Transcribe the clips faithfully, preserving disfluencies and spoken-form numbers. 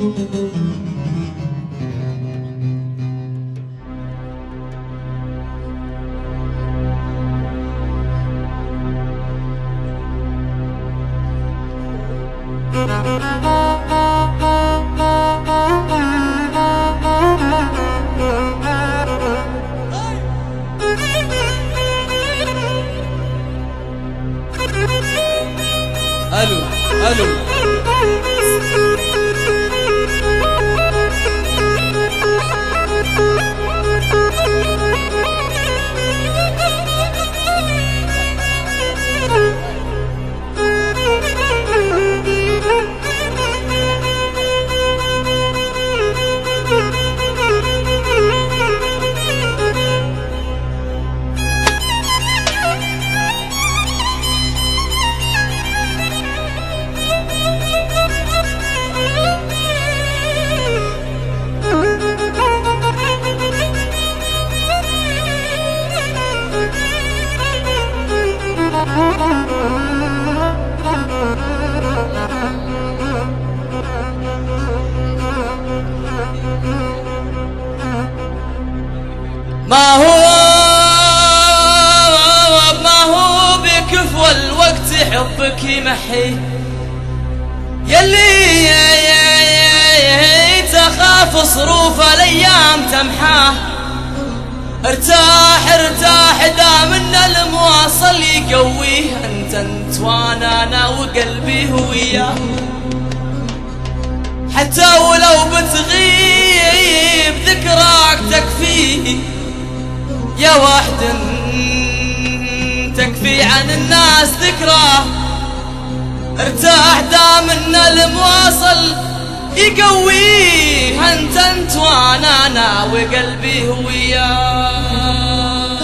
الو الو ما هو ما هو بكفو الوقت حبك يمحي يلي تخاف صروف الايام تمحاه. ارتاح ارتاح دام ان المواصل يقويه، انت انت وانا انا وقلبي هو وياه. حتى ولو بتغيب ذكراك تكفيه، يا واحد تكفي عن الناس ذكراه. ارتاح دام ان المواصل يقويه، انت انت وانا انا وقلبي هو وياه.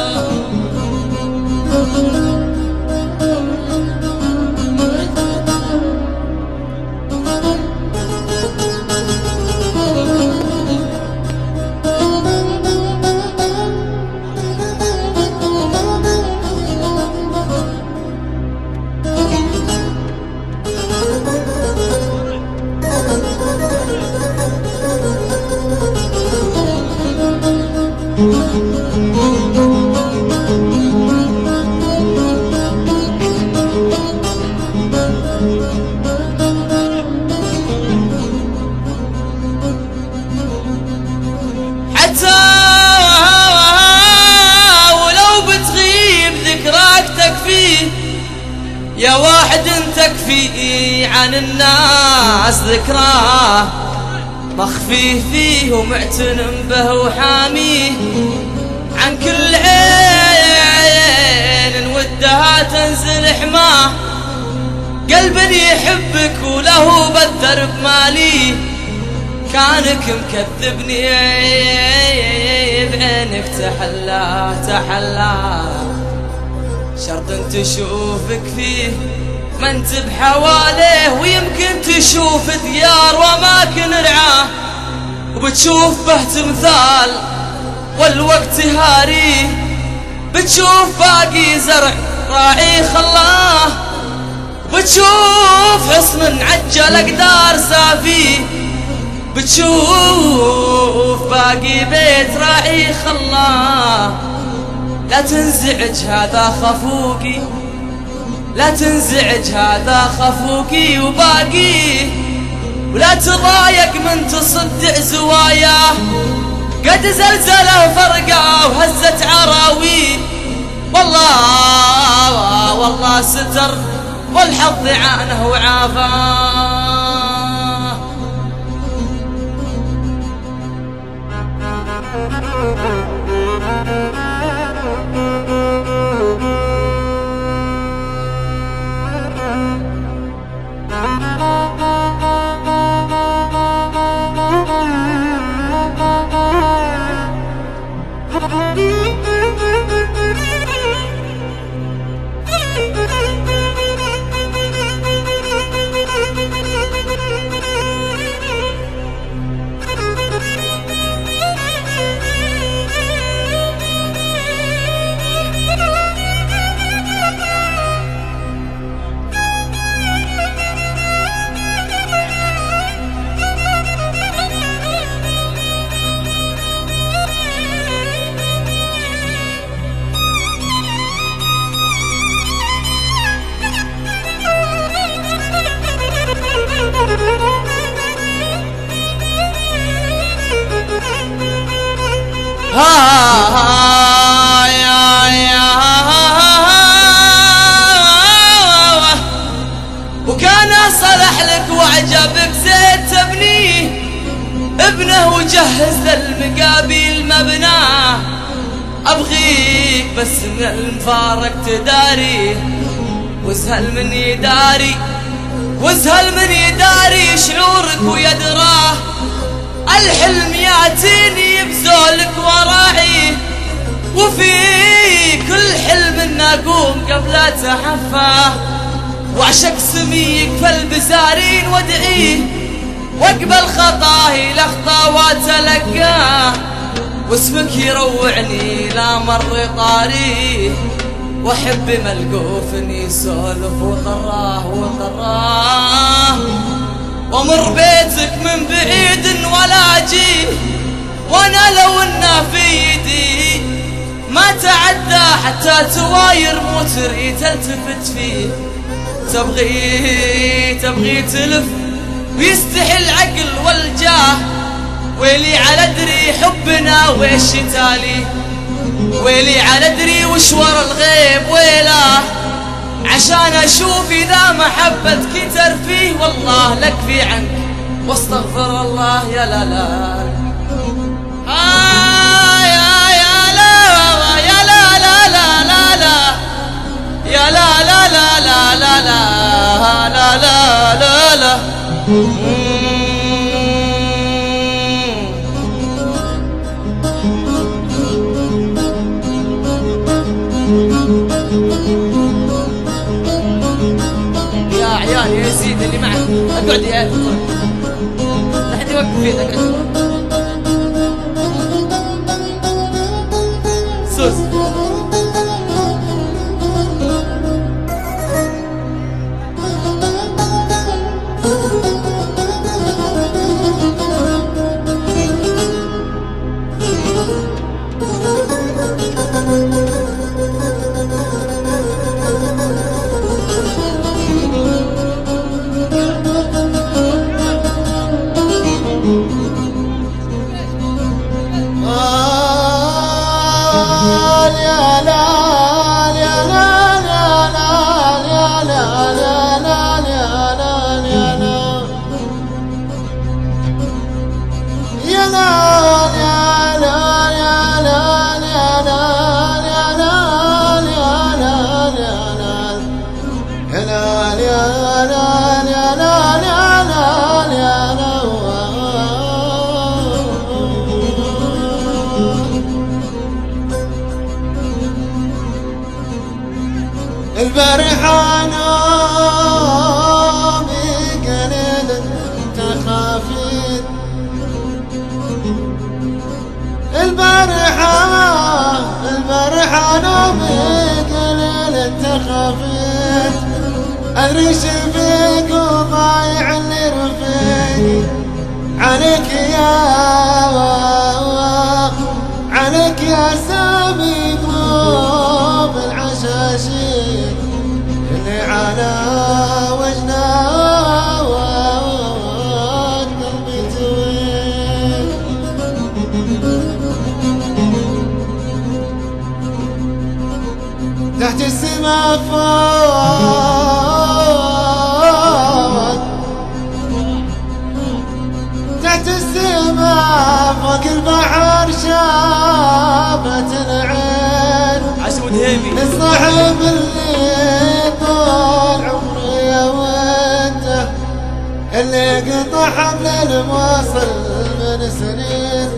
يا واحد تكفي عن الناس ذكراه، مخفيه فيه ومعتنم به وحاميه. عن كل عين ودها تنزل حماه، قلب يحبك وله بذر بماليه. كانك مكذبني بعينك تحلاه تحلاه، شرط تشوفك فيه ما انت بحواليه. ويمكن تشوف ديار واماكن رعاه، وبتشوف به تمثال والوقت هاريه. بتشوف باقي زرع راعي خلاه، وبتشوف حصن عجل اقدار سافيه. بتشوف باقي بيت راعي خلاه. لا تنزعج هذا خفوقي، لا تنزعج هذا خفوقي وباقيه. ولا تضايق من تصدع زواياه، قد زلزله فرقه وهزت عراويه. والله والله ستر والحظ عانه وعافاه. ها يا يا وكان صلح لك وعجبك زيد تبنيه ابنه وجهز للمقابل مبناه. ابغيك بس من المفارق تداريه وازهل من يداري وازهل من يداري شعورك ويدراه. الحلم ياتيني بزولك وراعيه وفي كل حلم ان اقوم قبل اتحفاه واعشق سميك فالبزارين وادعيه واقبل خطاهي الاخطا واتلقاه واسمك يروعني لا مر طاريه واحب ملقوف يسولف وقراه وقراه ومر بيتك من بعيد ولا اجيه وانا لو انا في يدي ما تعدى حتى تواير مو تريد تلتفت فيه. تبغي تبغي تلف ويستحي العقل والجاه ويلي على ادري حبنا ويش تالي ويلي على ادري وش ورا الغيب ويلاه عشان اشوف اذا محبتك ترفيه والله لكفي عنك واستغفر الله يا لا لا آه يا يا لا يا لا لا لا لا لا يا لا لا لا لا لا لا لا لا لا لا يا عيال يا يزيد اللي معك اقعد يا لا حد يوقف فيك اقعد سوس البارحة نومي قليل انت خافيت البارحة البارحة نومي قليل انت خافيت ادري شفيك وضايع اللي رفيق عليك يا عليك يا سامي قلوب العشاشين اللي على وجناه قلبي تويل تحت السما فوق تحت السما فوق البحر شافت العين عشمود هيبي الصاحب اللي طال عمري وانته اللي قطع حبل المواصل من سنين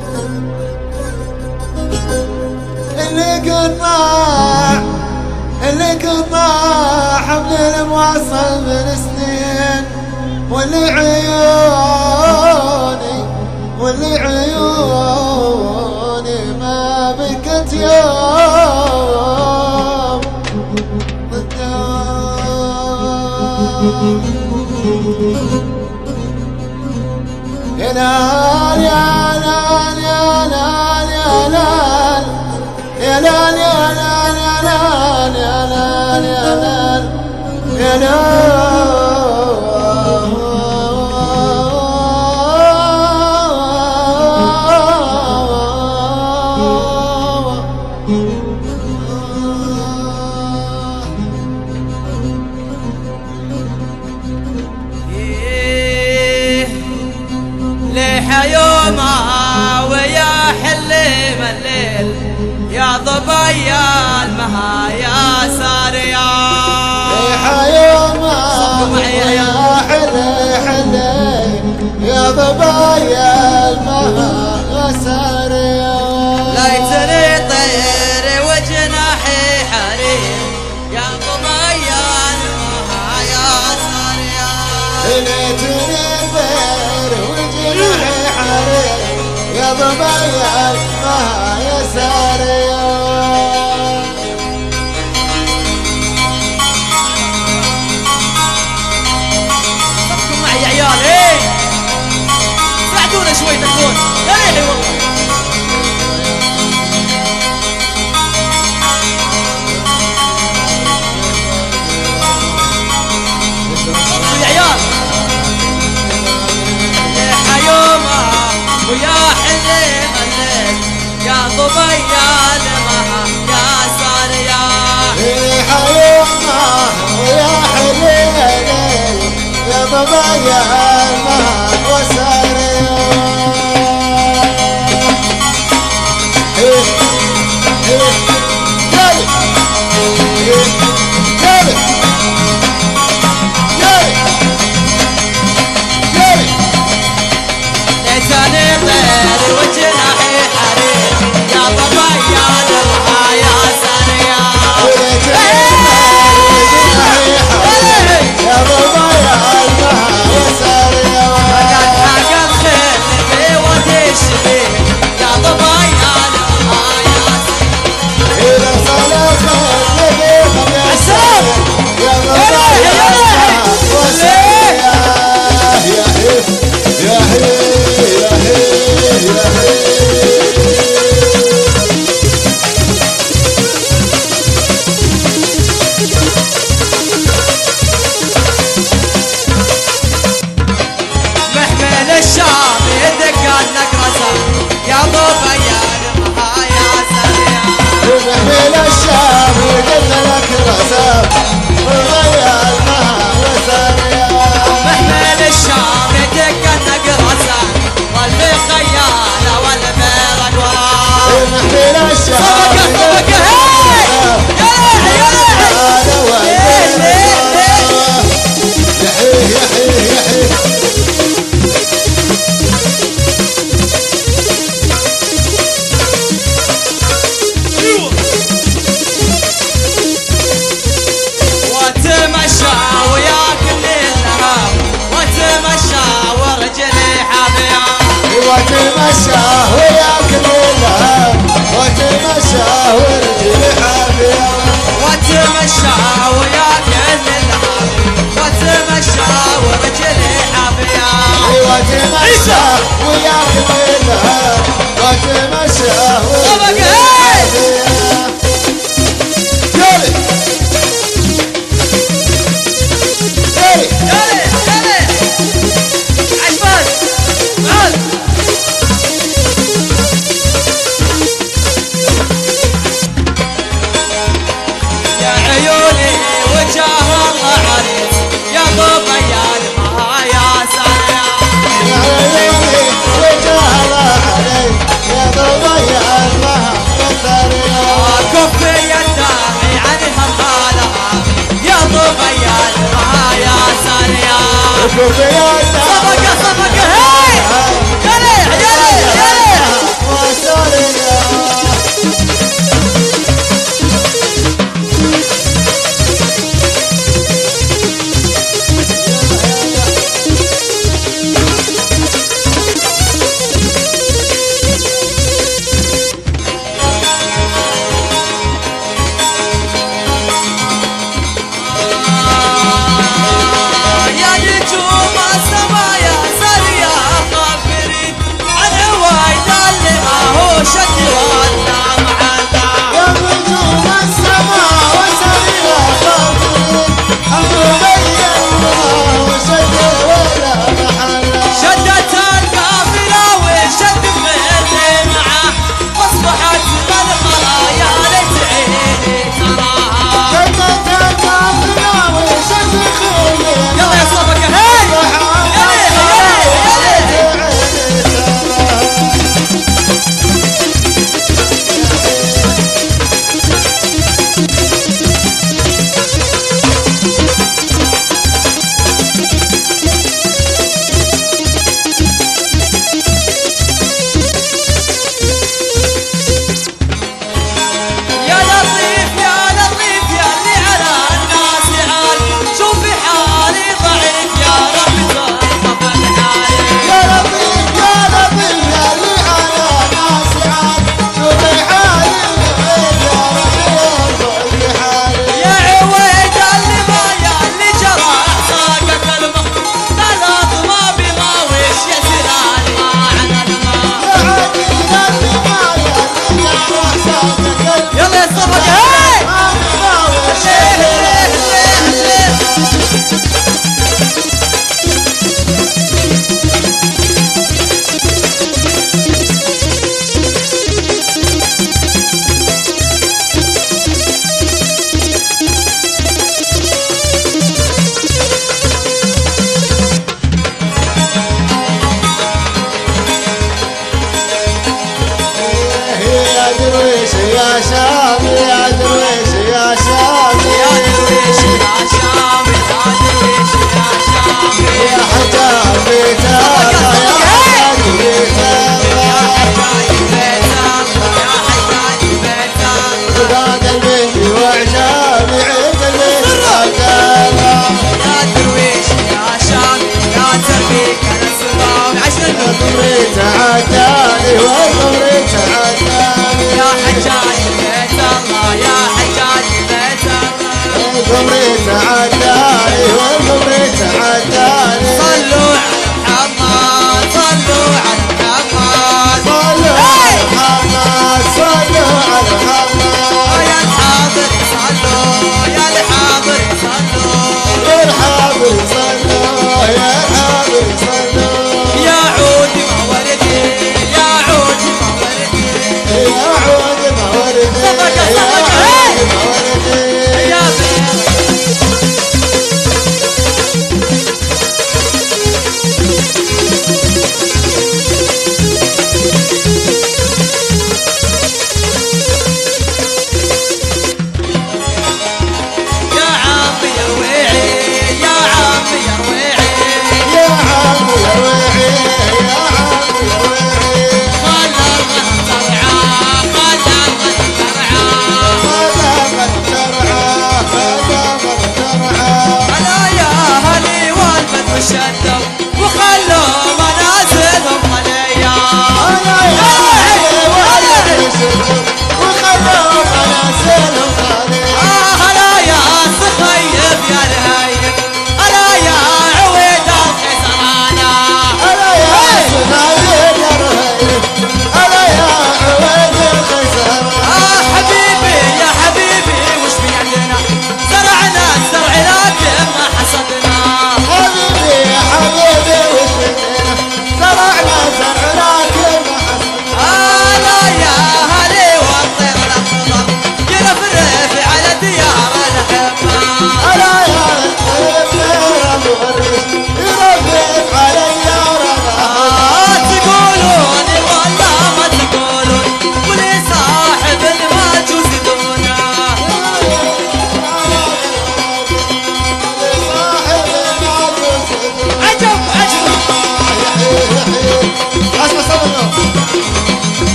اللي قطع اللي قطع حبل المواصل من سنين واللي عيوني واللي عيوني ما بكت يوم يا لال يا لال يا لال يا لال يا لال يا لال يا لال يا لال يا لال حيومه ويا حلم الليل يا ضبايا المهايا ساريا حيومه ويا حلم يا ضبايا المهايا ساريا ليتني طير وجناحي حرير يا ضبايا المهايا ساريا ليتني طير وجناحي حرير يا ضبايا المهايا ساريا صدقوا معي يا عيال ايه ساعدونا شوي تكون يا ريحي والله يا عيال يا حيومه ويا حلم الليل يا ضبيا المها يا ساريا حيومه ويا حلم يا ضبايا المهايا ساريا ليتني طير وجناحي حرير يا ضبايا المهايا ساريا يا ضبايا المهايا ساريا حق الخيل في وادي الشبيب يا ضبايا المهايا إذا صار الخيل يبيهم يا السلام يا ضبايا المهايا ساريا يا هي يا هي يا هي يا هي محمل الشام يدق النقرسه يا ضبايا المهايا ساريا محمل الشام يقل لك رسام وغير المهايا ساريا محمل الشام يدق النقرسه والفي خياله والفي رقوه محمل الشام صفقه صفقه هاي يا ريحي يا ريحي واتمشى وياكل النهار واتمشى ورجلي حافيه وتمشى وياكل الهم وتمشى ورجلي حافية واتمشى وياكل النهار واتمشى ورجلي حافيه وتمشى وياكل الهم وتمشى طبق ورجلي هاي حافية يالي يالي يالي يالي عشمان تعال يا عيوني وجاه الله عريس يا ضبيا المهايا ساريا يا عيوني وجه الله عليك يا ضبيا المهايا سارية كفي الداعي عنها حالها يا ضبيا المهايا ساريا صفقة صفقة هاي يا ريح يا ريح يا ريح وسارية يا نجوم السماء يا